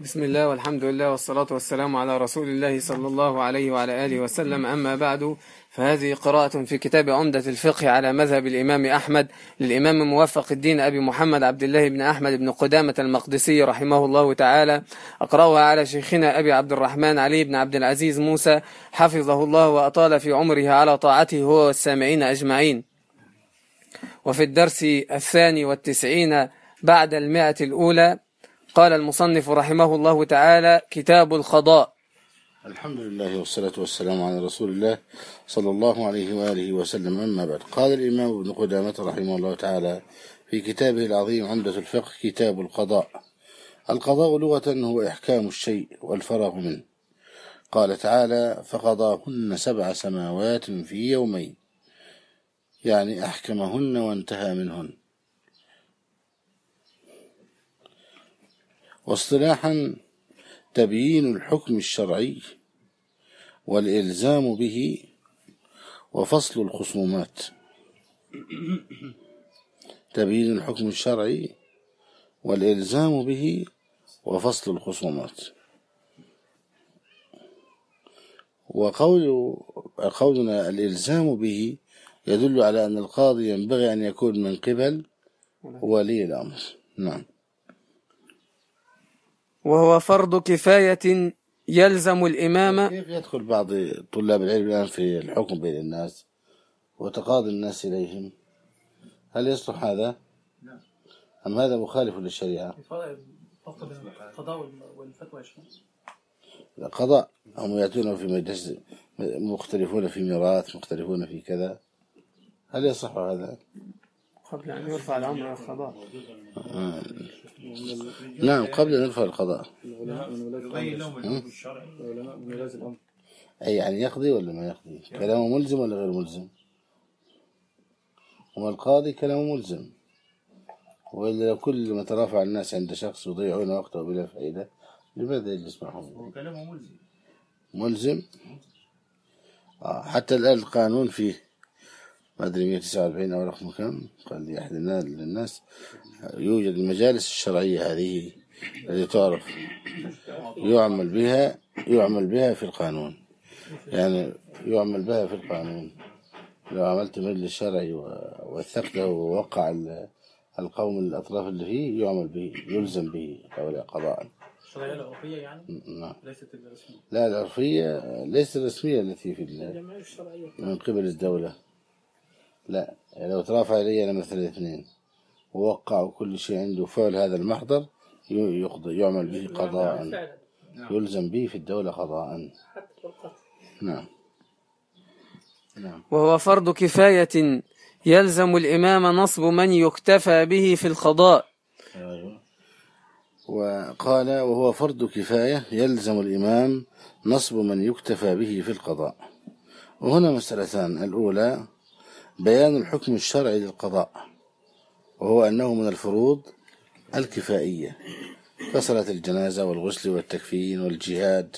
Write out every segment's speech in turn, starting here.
بسم الله والحمد لله والصلاة والسلام على رسول الله صلى الله عليه وعلى آله وسلم. أما بعد، فهذه قراءة في كتاب عمدة الفقه على مذهب الإمام أحمد للإمام موفق الدين أبي محمد عبد الله بن أحمد بن قدامة المقدسي رحمه الله تعالى. أقرأها على شيخنا أبي عبد الرحمن علي بن عبد العزيز موسى حفظه الله وأطال في عمره على طاعته هو والسامعين أجمعين. وفي الدرس 92 بعد 100 الأولى قال المصنف رحمه الله تعالى: كتاب القضاء. الحمد لله والصلاة والسلام على رسول الله صلى الله عليه وآله وسلم. أما بعد، قال الإمام ابن قدامة رحمه الله تعالى في كتابه العظيم عمدة الفقه: كتاب القضاء. القضاء لغة هو إحكام الشيء والفراغ منه. قال تعالى: فقضاهن 7 سماوات في يومين، يعني أحكمهن وانتهى منهن. واصطلاحا: تبيين الحكم الشرعي والإلزام به وفصل الخصومات. تبيين الحكم الشرعي والإلزام به وفصل الخصومات. وقولنا الإلزام به يدل على أن القاضي ينبغي أن يكون من قبل ولي الأمر. نعم. وهو فرض كفاية يلزم الإمام. كيف يدخل بعض طلاب العلم الآن في الحكم بين الناس وتقاضي الناس إليهم؟ هل يصلح هذا؟ لا. أم هذا مخالف للشريعة؟ القضاء والفتوى القضاء هم يأتون في مجلس مختلفون في ميراث، مختلفون في كذا، هل يصح هذا؟ قبل أن يرفع الأمر إلى القضاء. نعم، قبل أن يرفع القضاء. أي يعني يقضي ولا ما يقضي؟ كلامه ملزم ولا غير ملزم؟ وما القاضي كلامه ملزم، وإلا لو كل ما ترافع الناس عند شخص يضيعون وقته بلا فائدة لماذا يجلس معهم؟ كلامه ملزم. حتى الآن القانون فيه ما أدري 149 أو رقم كم، قال لي أحد الناس يوجد المجالس الشرعية هذه التي تعرف يعمل بها في القانون، يعني يعمل بها في القانون. لو عملت مجلس شرعي ووثقته ووقع القوم الأطراف اللي فيه يعمل به، يلزم به قضاء. الشرعية العرفية يعني؟ نعم. ليست الرسمية. لا، العرفية ليست الرسمية التي في من قبل الدولة. لا، لو ترافع إلي أنا مثلا 2 ووقعوا كل شيء عنده فعل هذا المحضر يقضي، يعمل به قضاء، يلزم به في الدولة قضاء. نعم. وهو فرض كفاية يلزم الإمام نصب من يكتفى به في القضاء. وقال: وهو فرض كفاية يلزم الإمام نصب من يكتفى به في القضاء. وهنا مسألتان: الأولى بيان الحكم الشرعي للقضاء، وهو أنه من الفروض الكفائية كصلاة الجنازة والغسل والتكفين والجهاد،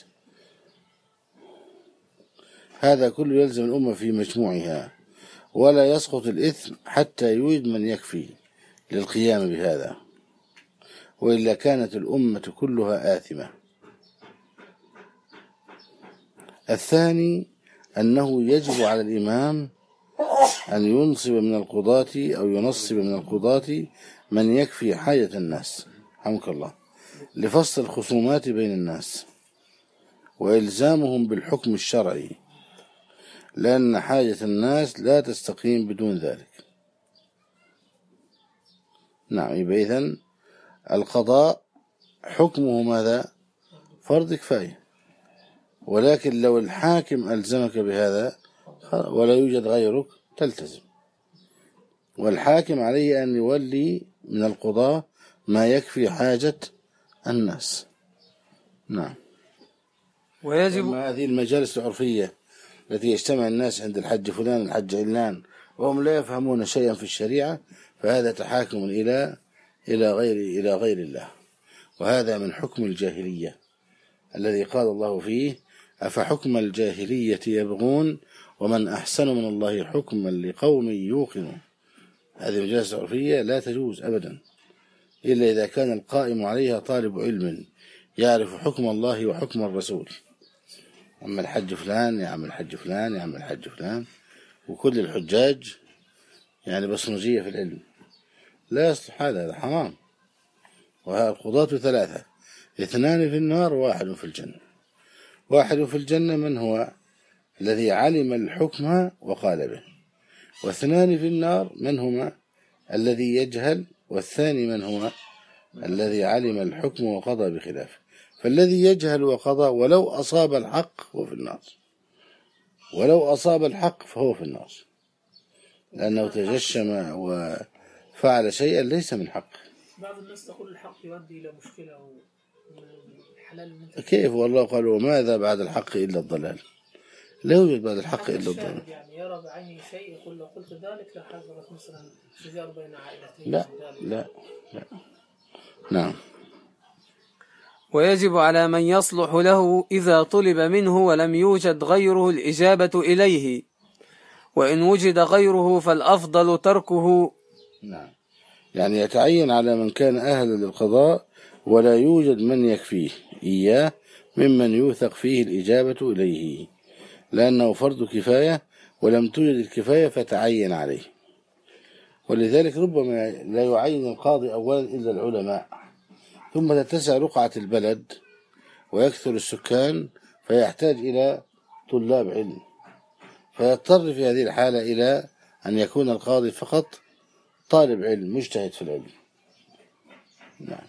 هذا كله يلزم الأمة في مجموعها، ولا يسقط الإثم حتى يوجد من يكفي للقيام بهذا، وإلا كانت الأمة كلها آثمة. الثاني أنه يجب على الإمام أن ينصب من القضاة من يكفي حاجة الناس، حمك الله، لفصل الخصومات بين الناس وإلزامهم بالحكم الشرعي، لأن حاجة الناس لا تستقيم بدون ذلك. نعم. إذن القضاء حكمه ماذا؟ فرض كفاية، ولكن لو الحاكم ألزمك بهذا ولا يوجد غيرك تلتزم، والحاكم عليه أن يولي من القضاء ما يكفي حاجة الناس. نعم. ويجب هذه المجالس العرفية التي يجتمع الناس عند الحج فلان الحج علان وهم لا يفهمون شيئا في الشريعة، فهذا تحاكم إلى غير الله، وهذا من حكم الجاهلية الذي قال الله فيه: أفحكم الجاهلية يبغون ومن أحسن من الله حكما لقوم يوقنون. هذه المجالس العرفية لا تجوز أبدا إلا إذا كان القائم عليها طالب علم يعرف حكم الله وحكم الرسول. أما الحج فلان يعمل الحج فلان يعمل الحج فلان، وكل الحجاج يعني بصمجية في العلم، لا يصلح هذا حرام. والقضاة 3: 2 في النار و1 في الجنة. 1 في الجنة من هو الذي علم الحكم وقال به، و2 في النار من هما الذي يجهل، والثاني من هو الذي علم الحكم وقضى بخلافه. فالذي يجهل وقضى ولو أصاب الحق هو في النار، ولو أصاب الحق فهو في النار، لأنه تجشم وفعل شيئا ليس من حق. بعض الناس تقول الحق يؤدي إلى مشكلة والحلال كيف؟ والله قال وماذا بعد الحق إلا الضلال. لا يوجد بعد الحق إلا الضلال. يعني يرى بعينه شيء يقول لو قلت ذلك لا حضرت مثلا شجار بين عائلتين. لا. نعم. ويجب على من يصلح له إذا طلب منه ولم يوجد غيره الإجابة إليه، وإن وجد غيره فالأفضل تركه. نعم، يعني يتعين على من كان أهلا للقضاء ولا يوجد من يكفيه إياه ممن يوثق فيه الإجابة إليه، لأنه فرض كفاية ولم توجد الكفاية فتعين عليه. ولذلك ربما لا يعين القاضي أولا إلا العلماء، ثم تتسع رقعة البلد ويكثر السكان فيحتاج إلى طلاب علم، فيضطر في هذه الحالة إلى أن يكون القاضي فقط طالب علم مجتهد في العلم. نعم.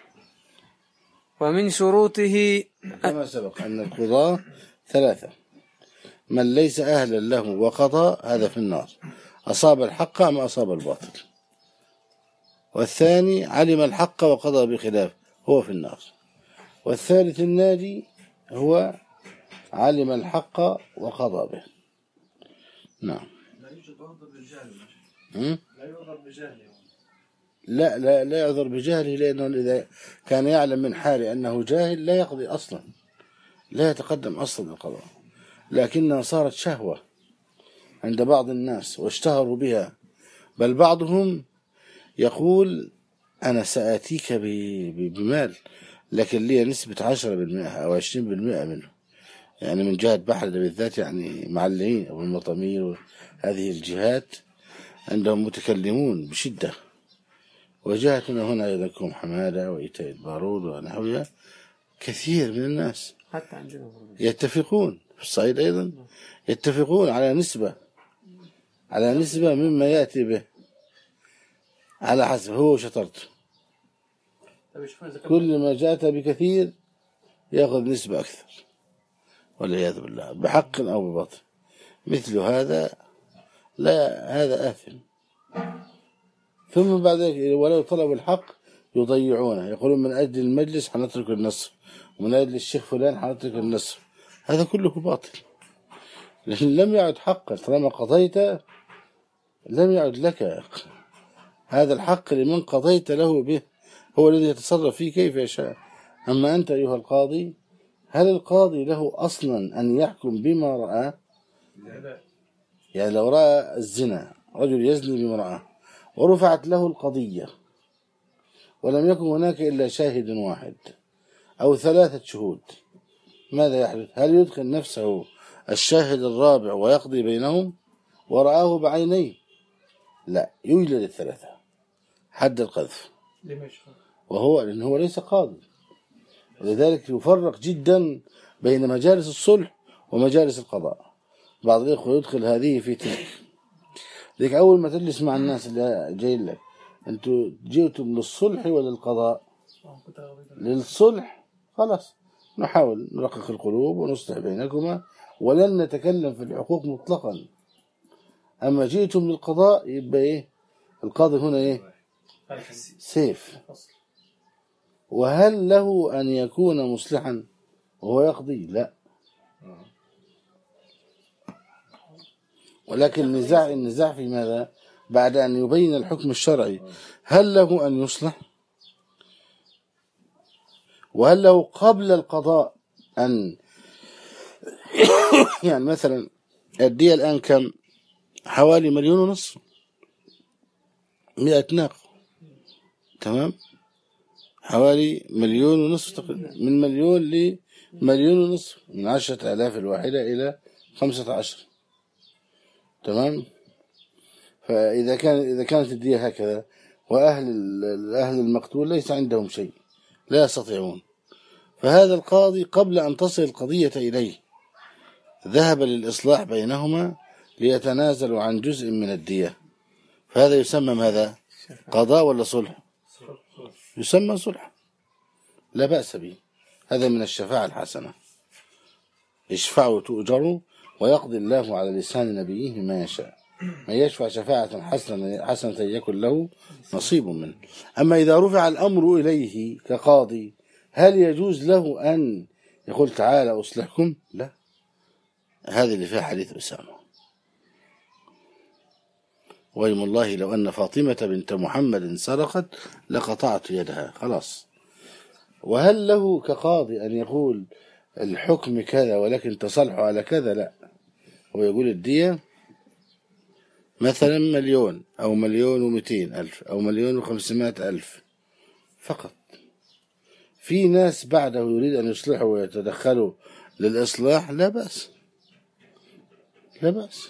ومن شروطه كما سبق أن القضاة 3: من ليس أهلا له وقضى هذا في النار، أصاب الحق أم أصاب الباطل. والثاني علم الحق وقضى بخلاف هو في النار. والثالث الناجي هو علم الحق وقضى به. نعم. لا يوجد عذر بالجهل. لا يعذر بجهله. لا يعذر بجهله، لأنه إذا كان يعلم من حاله أنه جاهل لا يقضي أصلا، لا يتقدم أصلا القضاء، لكنها صارت شهوة عند بعض الناس واشتهروا بها، بل بعضهم يقول أنا سآتيك بمال لكن لي نسبة 10% أو 20% منه، يعني من جهة بحر بالذات، يعني معلمين أو المطامير هذه الجهات عندهم متكلمون بشدة. وجهتنا هنا أيضا كوم حمادة وإيتاء البارود ونحوها، كثير من الناس حتى عندنا يتفقون في الصعيد أيضا يتفقون على نسبة مما يأتي به على حسب هو شطرته. كل ما جاءت بكثير يأخذ نسبة أكثر والعياذ بالله، بحق أو بباطل. مثل هذا لا، هذا آثم. ثم بعد ذلك ولو طلبوا الحق يضيعونه، يقولون من أجل المجلس حنترك النصر، ومن أجل الشيخ فلان حنترك النصر. هذا كله باطل، لأن لم يعد حقا. طالما قضيت لم يعد لك. هذا الحق لمن قضيت له به، هو الذي يتصرف فيه كيف يشاء. أما أنت أيها القاضي، هل القاضي له أصلا أن يحكم بما رأى؟ يعني لو رأى الزنا، رجل يزني بامرأة ورفعت له القضية ولم يكن هناك إلا شاهد واحد أو 3 شهود، ماذا يحدث؟ هل يدخل نفسه الشاهد الرابع ويقضي بينهم ورآه بعينيه؟ لا، يوجد 3 حد القذف، وهو لأنه ليس قاضي. ولذلك يفرق جدا بين مجالس الصلح ومجالس القضاء. بعض الإخوة يدخل هذه في تلك. لذلك أول ما تجلس مع الناس اللي جاي لك، أنتوا جئتم للصلح ولا للقضاء؟ للصلح، خلاص نحاول نرقق القلوب ونصلح بينكما ولن نتكلم في الحقوق مطلقا. أما جئتم للقضاء يبقى إيه؟ القاضي هنا إيه؟ سيف. وهل له أن يكون مصلحا وهو يقضي؟ لا. ولكن النزاع في ماذا؟ بعد أن يبين الحكم الشرعي، هل له أن يصلح؟ وهل له قبل القضاء أن يعني مثلا الدية الآن كم؟ حوالي 1.5 مليون 100 ناقة، تمام؟ حوالي 1,500,000 تقريبا، من 1,000,000 ل1,500,000، من 10,000 الواحدة إلى 15. تمام. فإذا كانت الدية هكذا، وأهل المقتول ليس عندهم شيء، لا يستطيعون، فهذا القاضي قبل أن تصل القضية إليه ذهب للإصلاح بينهما ليتنازلوا عن جزء من الدية، فهذا يسمى ماذا؟ قضاء ولا صلح؟ يسمى صلح، لا بأس به، هذا من الشفاعة الحسنة. اشفعوا تؤجروا ويقضي الله على لسان نبيه ما يشاء، من يشفع شفاعة حسنة يكن له نصيب منه. أما إذا رفع الأمر إليه كقاضي، هل يجوز له أن يقول تعالى أصلحكم؟ لا، هذه اللي فيها حديث أسامة، ويم الله لو أن فاطمة بنت محمد سرقت لقطعت يدها، خلاص. وهل له كقاضي أن يقول الحكم كذا ولكن تصلحوا على كذا؟ لا، هو يقول الدية مثلا 1,000,000 أو 1,200,000 أو 1,500,000 فقط. في ناس بعده يريد أن يصلحوا ويتدخلوا للإصلاح، لا بأس، لا بأس،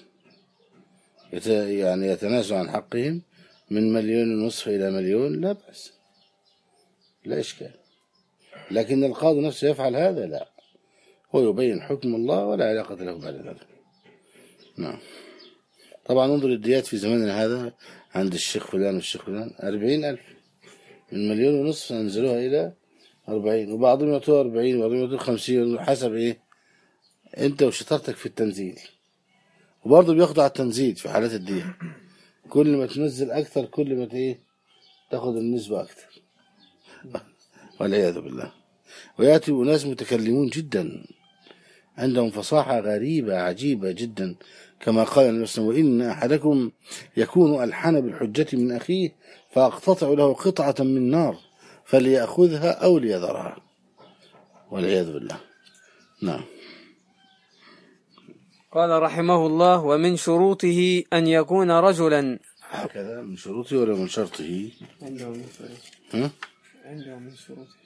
يعني يتنازلوا عن حقهم من 1,500,000 إلى 1,000,000، لا بأس، لا إشكال. لكن القاضي نفسه يفعل هذا؟ لا، هو يبين حكم الله ولا علاقة له بعد ذلك. نعم. طبعا انظر الديات في زماننا هذا عند الشيخ فلان والشيخ فلان 40,000، من 1,500,000 أنزلوها إلى 40، وبعضهم يعطوها 40 وبعضهم يعطوها 50، حسب إيه أنت وشطارتك في التنزيل. وبرضه بياخدوا على التنزيل في حالات الدية، كل ما تنزل أكثر كل ما إيه تاخد النسبة أكثر، والعياذ بالله. ويأتي ناس متكلمون جدا عندهم فصاحة غريبة عجيبة جدا، كما قال النبي صلى الله عليه وسلم: وإن أحدكم يكون ألحن بالحجة من أخيه فأقتطع له قطعة من نار فليأخذها أو ليذرها، والعياذ بالله. نعم. قال رحمه الله: ومن شروطه أن يكون رجلا. هكذا من شروطه ولا من شرطه؟ عنده من شروطه. عنده من شروطه.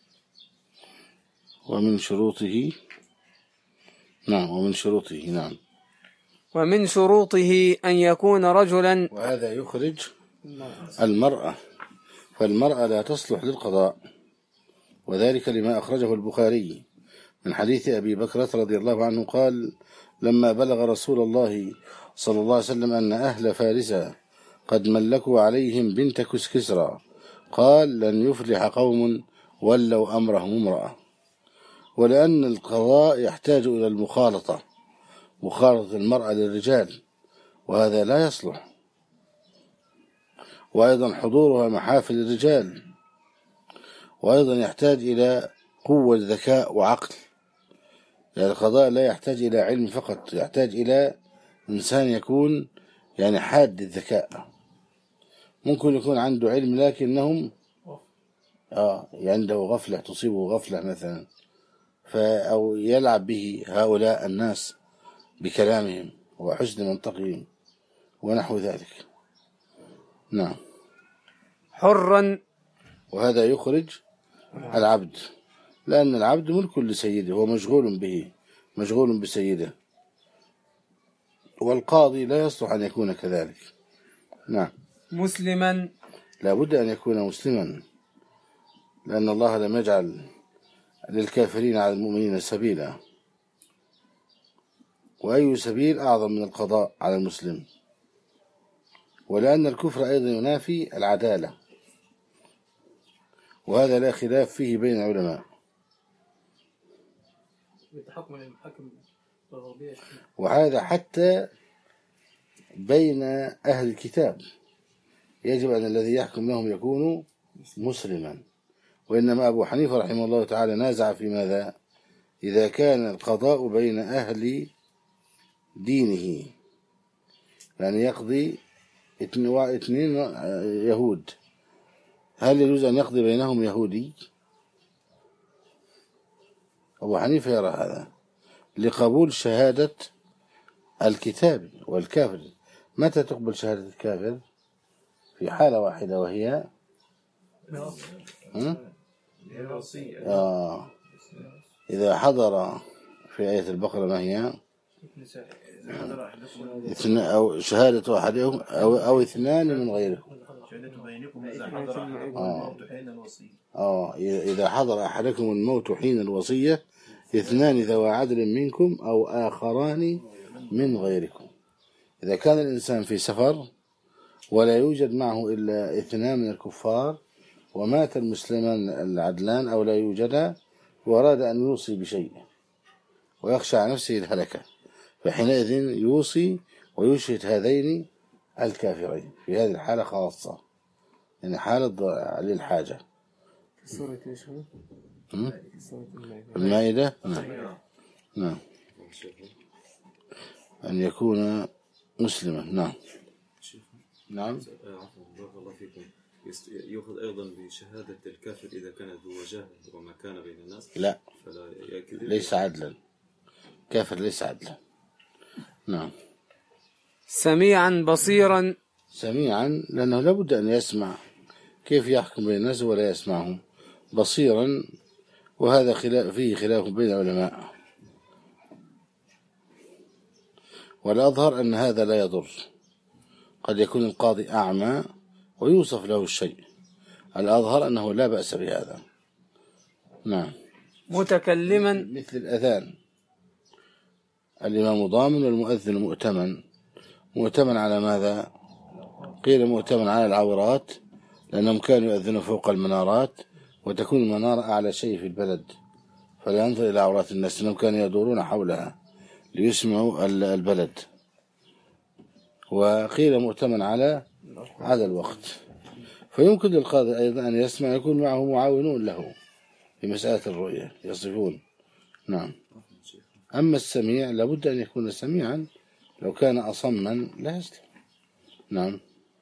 ومن شروطه. نعم، ومن شروطه. نعم. ومن شروطه أن يكون رجلا، وهذا يخرج المرأة، فالمرأة لا تصلح للقضاء، وذلك لما أخرجه البخاري من حديث أبي بكرة رضي الله عنه قال: لما بلغ رسول الله صلى الله عليه وسلم أن أهل فارس قد ملكوا عليهم بنت كسرى، قال: لن يفلح قوم ولوا أمرهم امرأة. ولأن القضاء يحتاج إلى المخالطة، مخالطة المرأة للرجال، وهذا لا يصلح. وأيضا حضورها محافل الرجال، وأيضا يحتاج إلى قوة ذكاء وعقل، يعني القضاء لا يحتاج إلى علم فقط، يحتاج إلى إنسان يكون يعني حاد الذكاء. ممكن يكون عنده علم لكنهم عنده غفلة، تصيبه غفلة مثلا، أو يلعب به هؤلاء الناس بكلامهم وحسن منطقهم ونحو ذلك. نعم. حرا، وهذا يخرج العبد، لأن العبد ملك لسيده، هو مشغول به، مشغول بسيده، والقاضي لا يصلح أن يكون كذلك. نعم. مسلما، لا بد أن يكون مسلما، لأن الله لم يجعل للكافرين على المؤمنين سبيلا، وأي سبيل أعظم من القضاء على المسلم، ولأن الكفر أيضا ينافي العدالة، وهذا لا خلاف فيه بين العلماء. وهذا حتى بين أهل الكتاب يجب أن الذي يحكم لهم يكون مسلما. وإنما أبو حنيفة رحمه الله تعالى نازع في ماذا؟ إذا كان القضاء بين أهل دينه، يعني يقضي 2 يهود، هل يجوز أن يقضي بينهم يهودي؟ أبو حنيفة يرى هذا لقبول شهادة الكتاب والكافر. متى تقبل شهادة الكافر؟ في حالة واحدة، وهي إذا حضر في آية البقرة ما هي؟ أو شهادة أحدهم أو اثنان من غيركم. إذا حضر أحدكم الموت حين الوصية اثنان ذوى عدل منكم أو آخران من غيركم. إذا كان الإنسان في سفر ولا يوجد معه إلا اثنان من الكفار ومات المسلمان العدلان أو لا يوجدا وأراد أن يوصي بشيء ويخشى على نفسه الهلكة، فحينئذ يوصي ويشهد هذين الكافرين في هذه الحالة خاصة، يعني حالة للحاجة. سورة ايش هو؟ المائدة. نعم. أن يكون مسلما. نعم. نعم. بارك الله فيكم. يأخذ أيضا بشهادة الكافر إذا كان ذو وجاهة ومكانة بين الناس؟ لا، ليس عدلا، كافر ليس عدلا. نعم. سميعا بصيرا. سميعا لأنه لابد أن يسمع، كيف يحكم بين الناس ولا يسمعهم؟ بصيرا، وهذا فيه خلاف بين العلماء، والأظهر أن هذا لا يضر. قد يكون القاضي أعمى ويوصف له الشيء، الأظهر أنه لا بأس بهذا. نعم. متكلما، مثل الأذان، الإمام ضامن والمؤذن مؤتمن. مؤتمن على ماذا؟ قيل مؤتمن على العورات، لأنهم كانوا يؤذنوا فوق المنارات، وتكون المنارة أعلى شيء في البلد، فلا ينظر إلى عورات الناس، لأنهم كانوا يدورون حولها ليسمعوا البلد. وقيل مؤتمن على الوقت. فيمكن للقاضي أيضا أن يسمع، يكون معه معاونون له في مسألة الرؤية يصفون. نعم. أما السميع لابد أن يكون سميعا، لو كان أصما لا يسلم. نعم.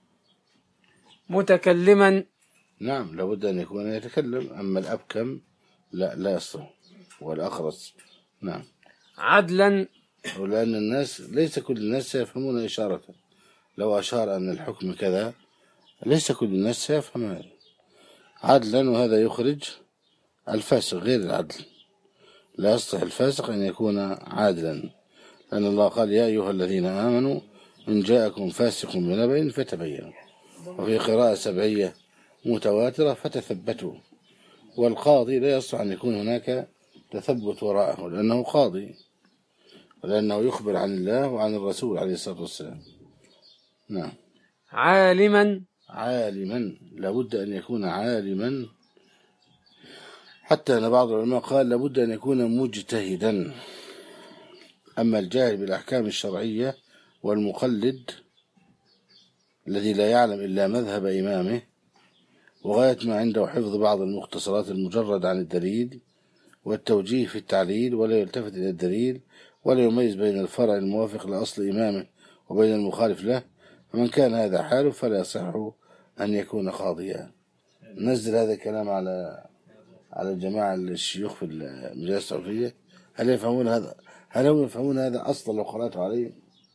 متكلما. نعم، لابد أن يكون يتكلم. أما الأبكم لا يصلح، والأخرس. نعم. عدلا، ولأن الناس ليس كل الناس سيفهمون إشارة، لو أشار أن الحكم كذا ليس كل الناس سيفهم هذا. عدلا، وهذا يخرج الفاسق غير العدل، لا يصلح الفاسق أن يكون عادلا، لأن الله قال يا أيها الذين آمنوا إن جاءكم فاسق بنبأ فتبينوا، وفي قراءة سبعية متواترة فتثبتوا. والقاضي لا يصلح أن يكون هناك تثبت وراءه، لأنه قاضي، ولأنه يخبر عن الله وعن الرسول عليه الصلاة والسلام. نعم. عالما. عالما، لابد أن يكون عالما، حتى أن بعض العلماء قال لابد أن يكون مجتهدا. أما الجاهل بالأحكام الشرعية والمقلد الذي لا يعلم إلا مذهب إمامه وغاية ما عنده حفظ بعض المختصرات المجرد عن الدليل والتوجيه في التعليل، ولا يلتفت إلى الدليل ولا يميز بين الفرع الموافق لأصل إمامه وبين المخالف له، فمن كان هذا حاله فلا يصح أن يكون قاضيا. نزل هذا الكلام على الجماعة الشيوخ في المجالس العرفية. هل يفهمون هذا؟ هل هم يفهمون هذا أصلا لو قرأته عليه؟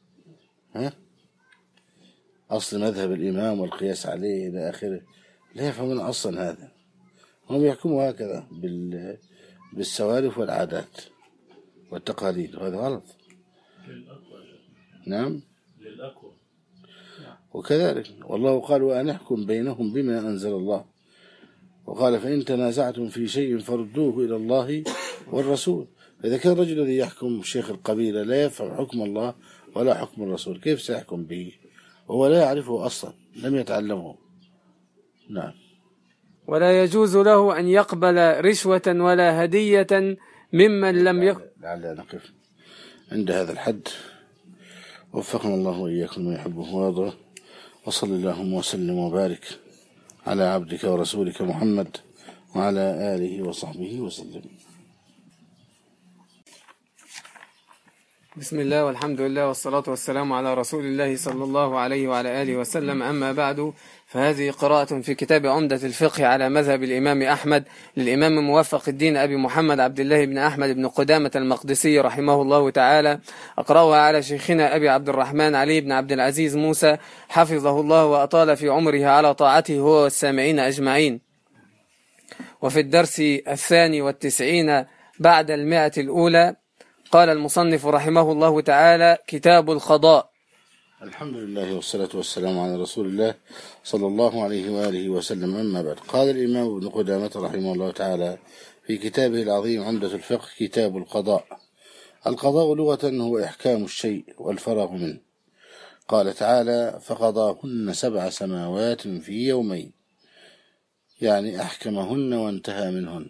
أصل مذهب الإمام والقياس عليه إلى آخره، لا يفهمون أصلا هذا. هم يحكموا هكذا بالسوالف والعادات والتقاليد، وهذا غلط. نعم. للأقوى. وكذلك والله قال وأن احكم بينهم بما أنزل الله، وقال فإن تنازعتم في شيء فردوه إلى الله والرسول. إذا كان الرجل الذي يحكم شيخ القبيلة لا يفهم حكم الله ولا حكم الرسول، كيف سيحكم به وهو لا يعرفه أصلا، لم يتعلمه؟ نعم. ولا يجوز له أن يقبل رشوة ولا هدية ممن لم يقبل. لعل نقف عند هذا الحد. وفقنا الله وإياكم ما يحبه ويرضاه، وصل اللهم وسلم وبارك على عبدك ورسولك محمد وعلى آله وصحبه وسلم. بسم الله والحمد لله والصلاة والسلام على رسول الله صلى الله عليه وعلى آله وسلم. أما بعد، فهذه قراءة في كتاب عمدة الفقه على مذهب الإمام أحمد للإمام موفق الدين أبي محمد عبد الله بن أحمد بن قدامة المقدسي رحمه الله تعالى. أقرأها على شيخنا أبي عبد الرحمن علي بن عبد العزيز موسى حفظه الله وأطال في عمره على طاعته هو والسامعين أجمعين. وفي الدرس 92 بعد 100 الأولى. قال المصنف رحمه الله تعالى: كتاب القضاء. الحمد لله والصلاة والسلام على رسول الله صلى الله عليه وآله وسلم. أما بعد، قال الإمام ابن قدامة رحمه الله تعالى في كتابه العظيم عمدة الفقه: كتاب القضاء. القضاء لغة هو إحكام الشيء والفراغ منه. قال تعالى: فقضاهن 7 سماوات في يومين، يعني أحكمهن وانتهى منهن.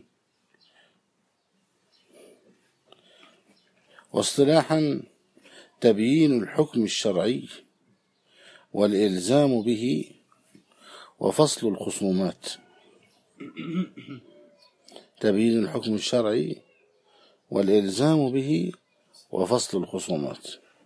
واصطلاحا: تبيين الحكم الشرعي والإلزام به وفصل الخصومات. تبيين الحكم الشرعي والإلزام به وفصل الخصومات.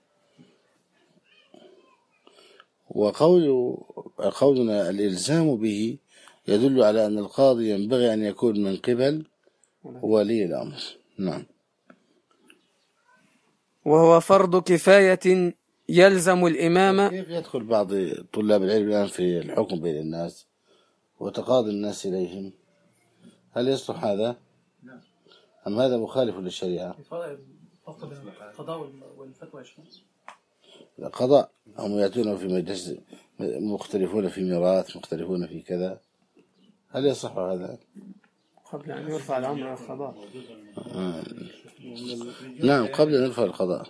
وقولنا الإلزام به يدل على أن القاضي ينبغي أن يكون من قبل ولي الأمر. نعم. وهو فرض كفاية يلزم الإمام. كيف يدخل بعض طلاب العلم الآن في الحكم بين الناس وتقاضي الناس إليهم؟ هل يصلح هذا؟ أم هذا مخالف للشريعة؟ القضاء والفتوى القضاء هم يأتون في مجلس، مختلفون في ميراث، مختلفون في كذا، هل يصح هذا؟ قبل أن يرفع الأمر إلى القضاء. نعم، قبل أن يرفع القضاء.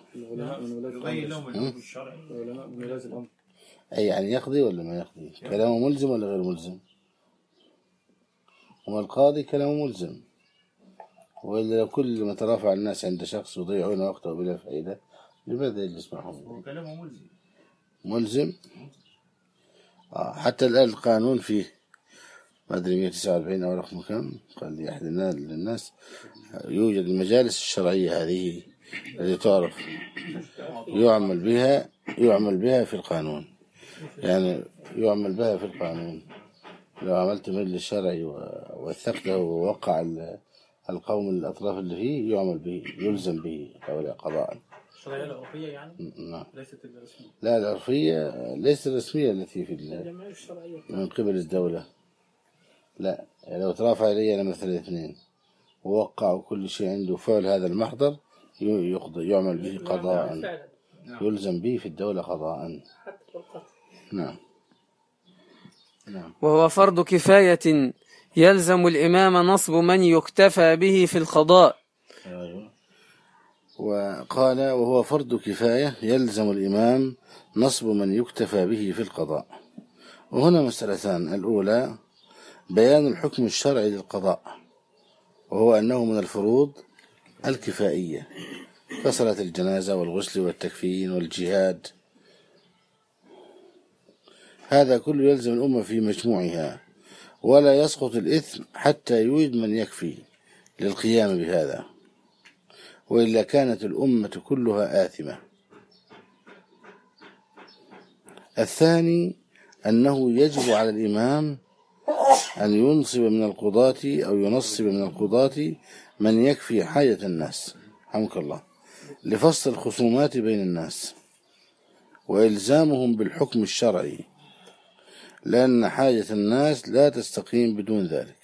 أي يعني يقضي ولا ما يقضي؟ كلامه ملزم ولا غير ملزم؟ وما القاضي كلامه ملزم، وإلا لو كل ما ترافع الناس عند شخص يضيعون وقته بلا فائدة لماذا يجلس معهم؟ كلامه ملزم. ملزم. حتى الآن القانون فيه ما أدري 149 أو رقم كم، قال لي أحد للناس يوجد المجالس الشرعية هذه التي تعرف يعمل بها في القانون، يعني يعمل بها في القانون. لو عملت مجلس شرعي ووثقته ووقع القوم الأطراف اللي فيه يعمل به، يلزم به هؤلاء قضاء. الشرعية العرفية يعني؟ نعم. ليست الرسمية. لا، العرفية ليست الرسمية التي في من قبل الدولة. لا، لو ترافع إلي أنا مثلا 2 ووقعوا كل شيء عنده فعل هذا المحضر يعمل به قضاء، يلزم به في الدولة قضاء. نعم. وهو فرض كفاية يلزم الإمام نصب من يكتفى به في القضاء. وقال: وهو فرض كفاية يلزم الإمام نصب من يكتفى به في القضاء. وهنا مسألتان: الأولى بيان الحكم الشرعي للقضاء، وهو أنه من الفروض الكفائية كصلاة الجنازة والغسل والتكفين والجهاد، هذا كله يلزم الأمة في مجموعها، ولا يسقط الإثم حتى يوجد من يكفي للقيام بهذا، وإلا كانت الأمة كلها آثمة. الثاني أنه يجب على الإمام أن ينصب من القضاة أو ينصب من القضاة من يكفي حاجة الناس، حمك الله، لفصل الخصومات بين الناس وإلزامهم بالحكم الشرعي، لأن حاجة الناس لا تستقيم بدون ذلك.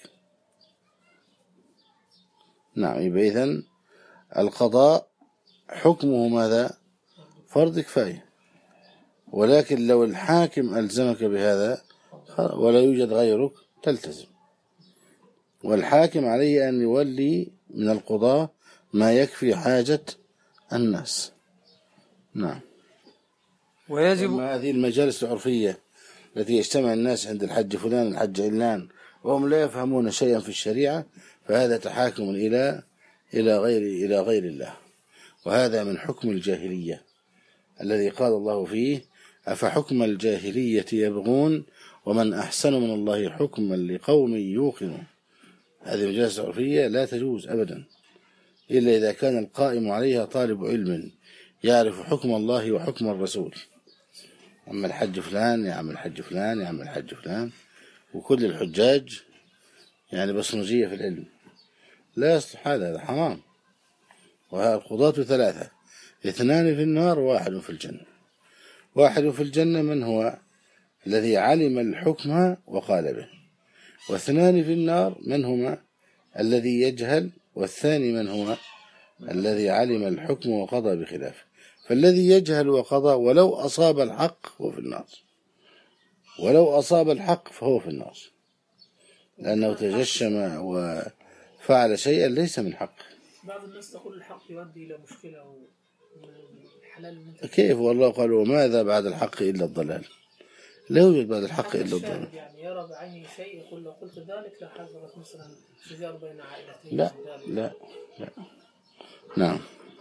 نعم. يبقى إذن القضاء حكمه ماذا؟ فرض كفاية، ولكن لو الحاكم ألزمك بهذا ولا يوجد غيرك تلتزم، والحاكم عليه أن يولي من القضاء ما يكفي حاجة الناس. نعم. ويجب هذه المجالس العرفية التي يجتمع الناس عند الحج فلان الحج علان وهم لا يفهمون شيئا في الشريعة، فهذا تحاكم إلى غير الله، وهذا من حكم الجاهلية الذي قال الله فيه: أفحكم الجاهلية يبغون ومن أحسن من الله حكما لقوم يوقنون. هذه المجالس العرفية لا تجوز أبدا إلا إذا كان القائم عليها طالب علم يعرف حكم الله وحكم الرسول. أما الحج فلان يعمل حج فلان يعمل حج فلان، وكل الحجاج يعني بصمجية في العلم، لا يصلح هذا حرام. والقضاة 3: 2 في النار و1 في الجنة. 1 في الجنة من هو؟ الذي علم الحكم وقال به. و2 في النار من هما؟ الذي يجهل، والثاني من هو الذي علم الحكم وقضى بخلافه. فالذي يجهل وقضى ولو أصاب الحق هو في النار، ولو أصاب الحق فهو في النار، لأنه تجشم وفعل شيئا ليس من حق. بعض الناس تقول الحق يؤدي إلى مشكلة والحلال كيف؟ والله قال وماذا بعد الحق إلا الضلال. لا يوجد بعد الحق إلا الضلال. يعني يرى بعينه شيء يقول لو قلت ذلك لحصلت مثلا شجار بين عائلتين. لا لا لا. نعم.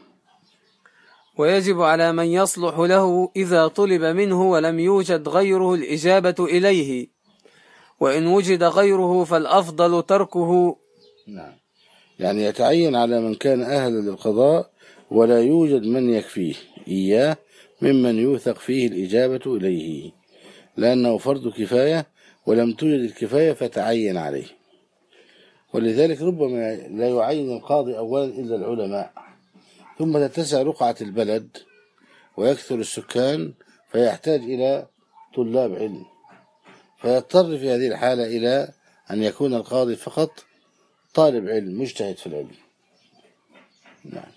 ويجب على من يصلح له إذا طلب منه ولم يوجد غيره الإجابة إليه، وإن وجد غيره فالأفضل تركه. نعم، يعني يتعين على من كان أهلا للقضاء ولا يوجد من يكفيه إياه ممن يوثق فيه الإجابة إليه، لأنه فرض كفاية، ولم توجد الكفاية فتعين عليه. ولذلك ربما لا يعين القاضي أولا إلا العلماء، ثم تتسع رقعة البلد ويكثر السكان فيحتاج إلى طلاب علم، فيضطر في هذه الحالة إلى أن يكون القاضي فقط طالب علم مجتهد في العلم. نعم.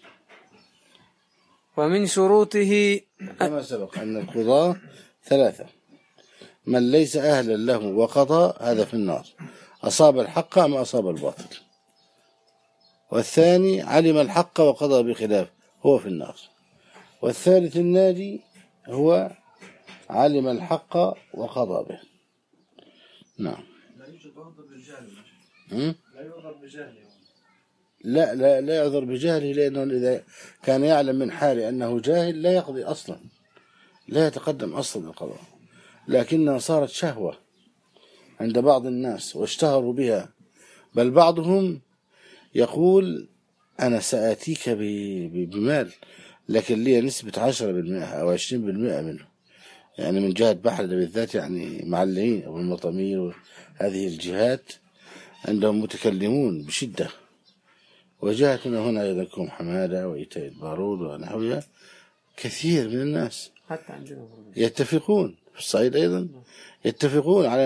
ومن شروطه كما سبق أن القضاة ثلاثة: من ليس أهلا له وقضى هذا في النار، أصاب الحق أم أصاب الباطل. والثاني علم الحق وقضى بخلاف هو في النار. والثالث الناجي هو علم الحق وقضى به. نعم. لا يوجد عذر بالجهل. لا يعذر بجهله. لا يعذر بجهله، لأنه إذا كان يعلم من حاله أنه جاهل لا يقضي أصلا، لا يتقدم أصلا القضاء، لكنها صارت شهوة عند بعض الناس واشتهروا بها. بل بعضهم يقول أنا سآتيك بمال لكن لي نسبة 10% أو 20% منه، يعني من جهة بحر بالذات، يعني معلمين أو المطامير وهذه الجهات عندهم متكلمون بشدة. وجهتنا هنا أيضا كوم حمادة وإيتاء البارود ونحوها، كثير من الناس حتى عندنا يتفقون في الصعيد أيضا يتفقون على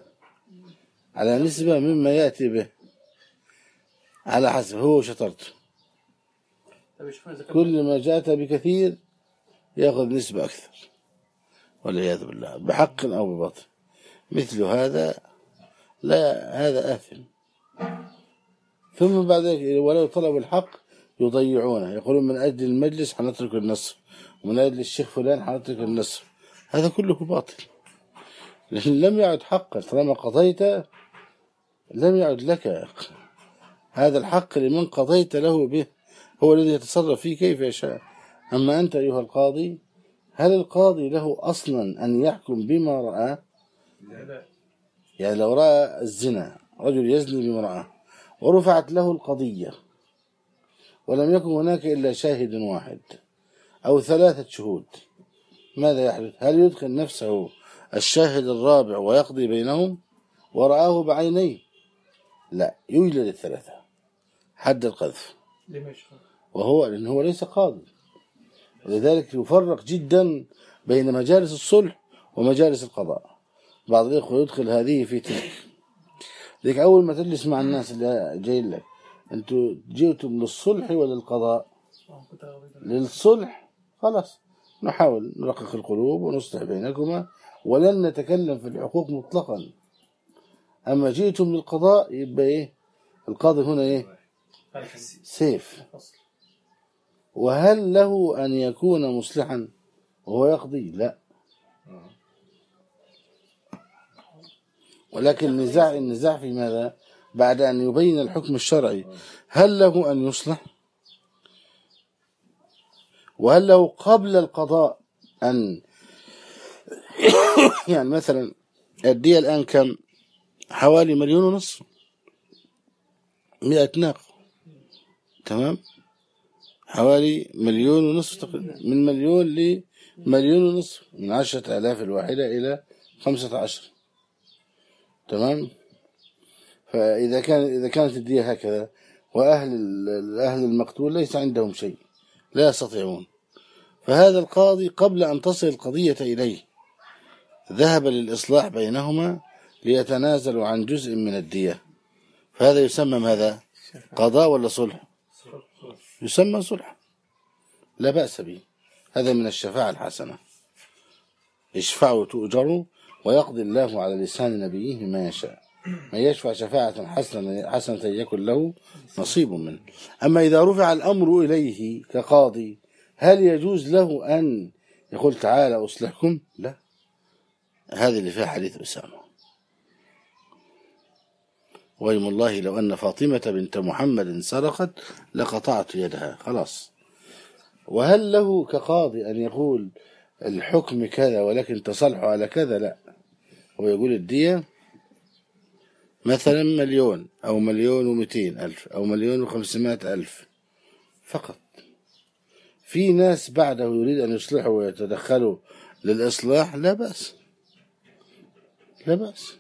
نسبة مما يأتي به على حسب هو شطرته. كل ما جاءت بكثير يأخذ نسبة أكثر والعياذ بالله، بحق أو بباطل. مثل هذا لا، هذا آثم. ثم بعد ذلك ولو طلبوا الحق يضيعونه، يقولون من أجل المجلس حنترك النصف، ومن أجل الشيخ فلان حنترك النصف. هذا كله باطل، لأن لم يعد حقا. طالما قضيت لم يعد لك. هذا الحق لمن قضيت له به، هو الذي يتصرف فيه كيف يشاء. أما أنت أيها القاضي، هل القاضي له أصلا أن يحكم بما رأى؟ يعني لو رأى الزنا، رجل يزني بامرأة ورفعت له القضية ولم يكن هناك إلا شاهد واحد أو 3 شهود، ماذا يحدث؟ هل يدخل نفسه الشاهد الرابع ويقضي بينهم ورآه بعينيه؟ لا، يجلد 3 حد القذف. وهو لأنه ليس قاضي. ولذلك يفرق جدا بين مجالس الصلح ومجالس القضاء. بعض الإخوة يدخل هذه في تلك. لذلك أول ما تجلس مع الناس اللي جاي لك، أنتوا جئتم للصلح ولا للقضاء؟ للصلح، خلاص نحاول نرقق القلوب ونصلح بينكما ولن نتكلم في الحقوق مطلقا. أما جئتم للقضاء يبقى إيه؟ القاضي هنا إيه؟ سيف. وهل له أن يكون مصلحا وهو يقضي؟ لا. ولكن النزاع في ماذا؟ بعد أن يبين الحكم الشرعي، هل له أن يصلح؟ وهل له قبل القضاء أن يعني مثلا الدية الآن كم؟ حوالي 1.5 مليون، 100 ناقة، تمام؟ حوالي 1.5 مليون تقريبا، من 1 مليون ل1.5 مليون، من 10,000 الواحدة إلى 15، تمام؟ فإذا كانت الدية هكذا وأهل المقتول ليس عندهم شيء، لا يستطيعون، فهذا القاضي قبل أن تصل القضية إليه ذهب للإصلاح بينهما ليتنازلوا عن جزء من الدية، فهذا يسمى ماذا؟ قضاء ولا صلح؟ يسمى صلح، لا بأس به، هذا من الشفاعة الحسنة. اشفعوا تؤجروا ويقضي الله على لسان نبيه ما يشاء. من يشفع شفاعة حسنة يكن له نصيب منه. أما إذا رفع الأمر إليه كقاضي، هل يجوز له أن يقول تعالى أصلحكم؟ لا، هذا اللي فيها حديث أسامة: ويم الله لو أن فاطمة بنت محمد سرقت لقطعت يدها. خلاص. وهل له كقاضي أن يقول الحكم كذا ولكن تصلحوا على كذا؟ لا، هو يقول الدية مثلا 1,000,000 أو 1,200,000 أو 1,500,000 فقط. في ناس بعده يريد أن يصلحوا ويتدخلوا للإصلاح، لا بأس، لا بأس،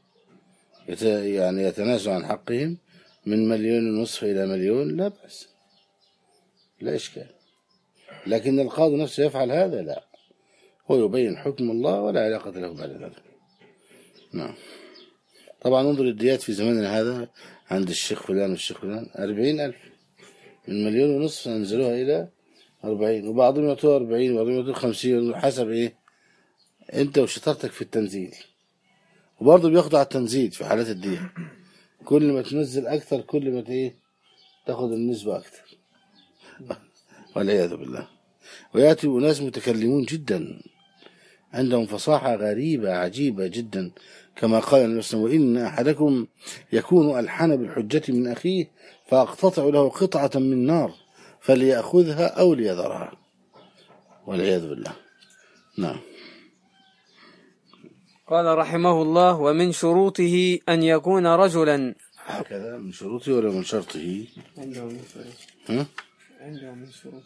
يعني يتنازلوا عن حقهم من 1,500,000 إلى 1,000,000، لا بأس، لا إشكال. لكن القاضي نفسه يفعل هذا؟ لا، هو يبين حكم الله ولا علاقة له بعد ذلك. نعم. طبعا انظر الديات في زماننا هذا عند الشيخ فلان والشيخ فلان 40,000، من 1,500,000 أنزلوها إلى 40، وبعضهم يعطوها 40 وبعضهم يعطوها 50 حسب إيه أنت وشطارتك في التنزيل. وبرضه بياخدوا على التنزيل في حالات الدية، كل ما تنزل أكثر كل ما إيه تاخد النسبة أكثر والعياذ بالله. ويأتي ناس متكلمون جدا عندهم فصاحة غريبة عجيبة جدا، كما قال النبي صلى الله عليه وسلم: وإن أحدكم يكون ألحن بالحجة من أخيه فأقتطع له قطعة من نار فليأخذها أو ليذرها، والعياذ بالله. نعم. قال رحمه الله: ومن شروطه أن يكون رجلا. هكذا من شروطه ولا من شرطه؟ عنده من شروطه. ها؟ عنده من شروطه.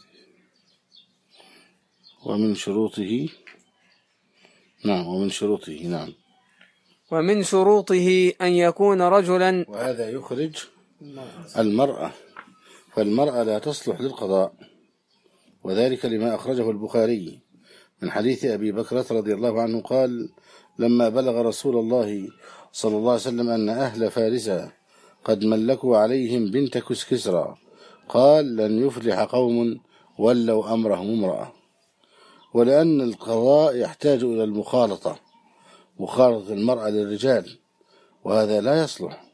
ومن شروطه. نعم، ومن شروطه. نعم. ومن شروطه أن يكون رجلا، وهذا يخرج المرأة، فالمرأة لا تصلح للقضاء، وذلك لما أخرجه البخاري من حديث أبي بكرة رضي الله عنه قال: لما بلغ رسول الله صلى الله عليه وسلم أن أهل فارس قد ملكوا عليهم بنت كسرى، قال: لن يفلح قوم ولوا أمرهم امرأة. ولأن القضاء يحتاج إلى المخالطة، مخالطة المرأة للرجال، وهذا لا يصلح.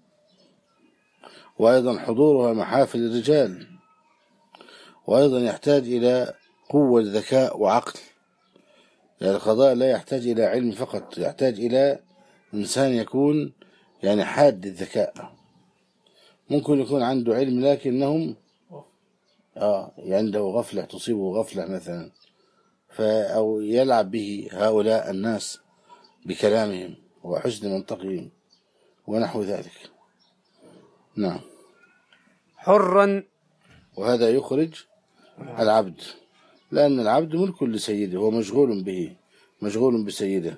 وأيضا حضورها محافل الرجال، وأيضا يحتاج إلى قوة ذكاء وعقل. يعني القضاء لا يحتاج إلى علم فقط، يحتاج إلى إنسان يكون يعني حاد الذكاء. ممكن يكون عنده علم لكنهم عنده غفلة، تصيبه غفلة مثلا، أو يلعب به هؤلاء الناس بكلامهم وحسن منطقهم ونحو ذلك. نعم. حرا، وهذا يخرج العبد، لأن العبد ملك لسيده، هو مشغول به، مشغول بسيده،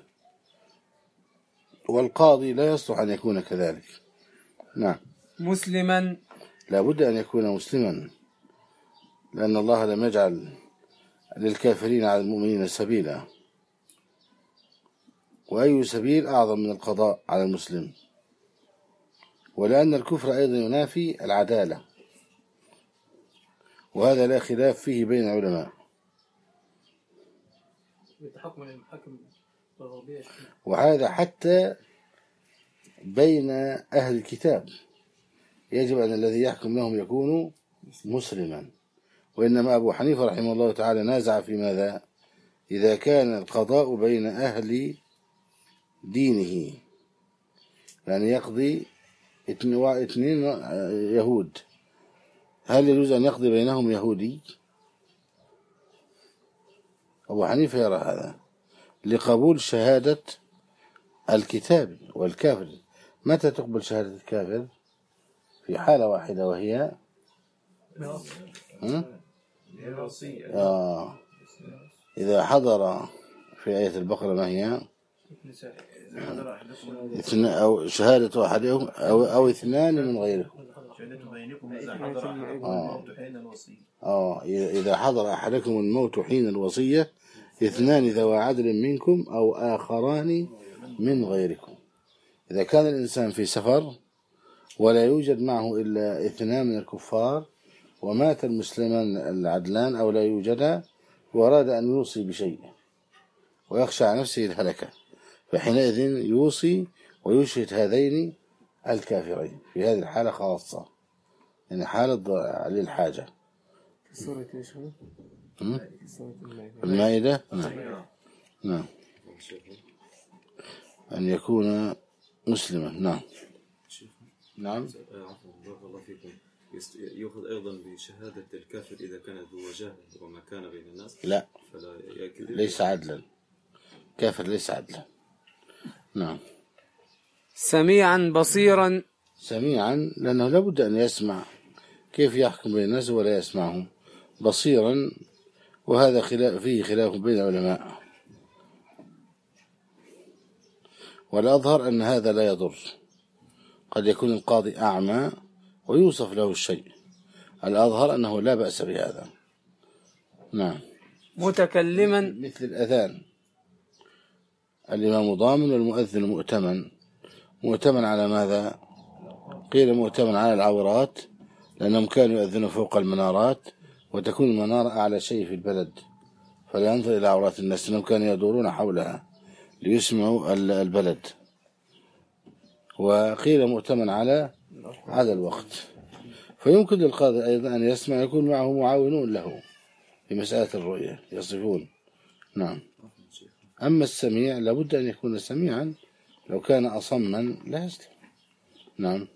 والقاضي لا يصلح أن يكون كذلك. نعم. مسلما، لا بد أن يكون مسلما، لأن الله لم يجعل للكافرين على المؤمنين سبيلا، وأي سبيل أعظم من القضاء على المسلم. ولأن الكفر أيضا ينافي العدالة، وهذا لا خلاف فيه بين العلماء. وهذا حتى بين أهل الكتاب يجب أن الذي يحكم لهم يكون مسلما. وإنما أبو حنيفة رحمه الله تعالى نازع في ماذا؟ إذا كان القضاء بين أهل دينه، يعني يقضي 2 يهود، هل يجوز أن يقضي بينهم يهودي؟ أبو حنيفة يرى هذا لقبول شهادة الكتاب والكافر. متى تقبل شهادة الكافر؟ في حالة واحدة، وهي إذا حضر في آية البقرة ما هي؟ أو شهادة أحدهم أو 2 من غيركم. إذا حضر أحدكم الموت حين الوصية 2 ذوى عدل منكم أو آخران من غيركم. إذا كان الإنسان في سفر ولا يوجد معه إلا 2 من الكفار، ومات المسلمان العدلان أو لا يوجدا، وأراد أن يوصي بشيء ويخشى على نفسه الهلكة، فحينئذ يوصي ويشهد هذين الكافرين في هذه الحالة خاصة، يعني حالة للحاجة. سورة ايش هو؟ سورة المائدة. نعم. أن يكون مسلما. نعم. نعم. بارك الله فيكم. يأخذ أيضا بشهادة الكافر إذا كان ذو وجاهة ومكانة بين الناس؟ لا، فلا ليس عدلا، كافر ليس عدلا. نعم. سميعا بصيرا. سميعا لأنه لابد أن يسمع، كيف يحكم بين الناس ولا يسمعهم. بصيرا، وهذا فيه خلاف بين العلماء، والأظهر أن هذا لا يضر. قد يكون القاضي أعمى ويوصف له الشيء، الأظهر أنه لا بأس بهذا. نعم. متكلما. مثل الأذان، الإمام ضامن والمؤذن مؤتمن. مؤتمن على ماذا؟ قيل مؤتمن على العورات، لأنهم كانوا يؤذنوا فوق المنارات، وتكون المنارة أعلى شيء في البلد، فلا ينظر إلى عورات الناس، لأنهم كانوا يدورون حولها ليسمعوا البلد. وقيل مؤتمن على الوقت. فيمكن للقاضي أيضا أن يسمع، يكون معه معاونون له في مسألة الرؤية يصفون. نعم. أما السميع لابد أن يكون سميعا، لو كان أصما لا يسلم. نعم.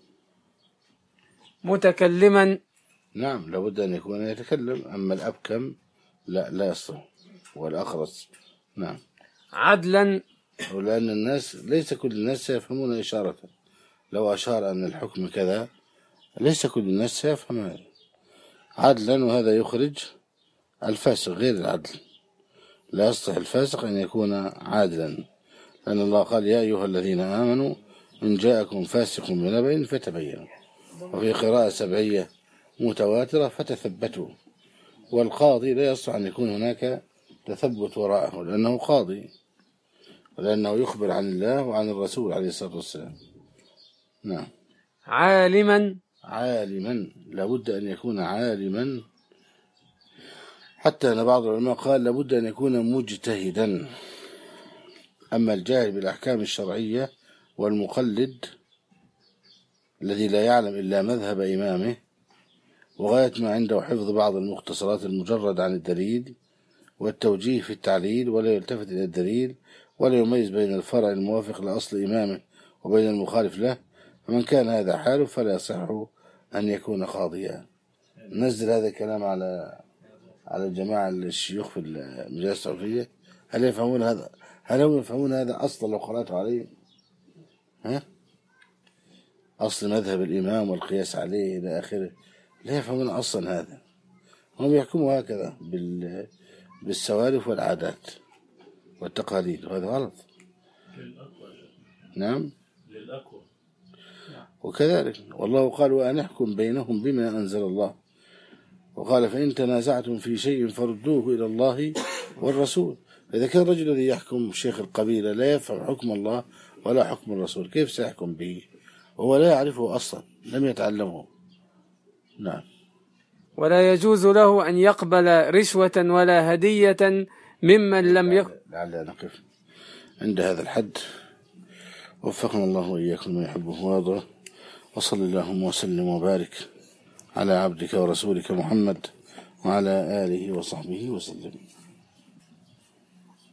متكلما. نعم، لابد أن يكون يتكلم. أما الأبكم لا يصلح، والأخرس. نعم. عدلا. ولأن الناس ليس كل الناس سيفهمون إشارة، لو أشار أن الحكم كذا ليس كل الناس سيفهم هذا. عدلا، وهذا يخرج الفاسق غير العدل، لا يصلح الفاسق أن يكون عادلا، لأن الله قال يا أيها الذين آمنوا إن جاءكم فاسق بنبأ فتبينوا، وفي قراءة 7 متواترة فتثبتوا. والقاضي لا يصلح أن يكون هناك تثبت وراءه، لأنه قاضي، ولأنه يخبر عن الله وعن الرسول عليه الصلاة والسلام. نعم. عالما. عالما، لابد أن يكون عالما، حتى أن بعض العلماء قال لابد أن يكون مجتهدا. أما الجاهل بالأحكام الشرعية والمقلد الذي لا يعلم إلا مذهب إمامه، وغاية ما عنده حفظ بعض المختصرات المجرد عن الدليل والتوجيه في التعليل، ولا يلتفت إلى الدليل، ولا يميز بين الفرع الموافق لأصل إمامه وبين المخالف له، فمن كان هذا حاله فلا يصح أن يكون قاضيا. نزل هذا الكلام على الجماعة الشيوخ في المجالس العرفية. هل يفهمون هذا؟ هل هم يفهمون هذا أصلا لو قرأته عليه؟ أصل مذهب الإمام والقياس عليه إلى آخره، لا يفهمون أصلا هذا. هم يحكموا هكذا بالسوالف والعادات والتقاليد، وهذا غلط. نعم. للأقوى. وكذلك والله قال وأن احكم بينهم بما أنزل الله، وقال فإن تنازعتم في شيء فردوه إلى الله والرسول. إذا كان الرجل الذي يحكم شيخ القبيلة لا يفهم حكم الله ولا حكم الرسول، كيف سيحكم به وهو لا يعرفه أصلا، لم يتعلمه؟ نعم. ولا يجوز له أن يقبل رشوة ولا هدية ممن لم يكن. لعل نقف عند هذا الحد، وفقنا الله وإياكم من يحبه ويرضاه، وصل اللهم وسلم وبارك على عبدك ورسولك محمد وعلى آله وصحبه وسلم.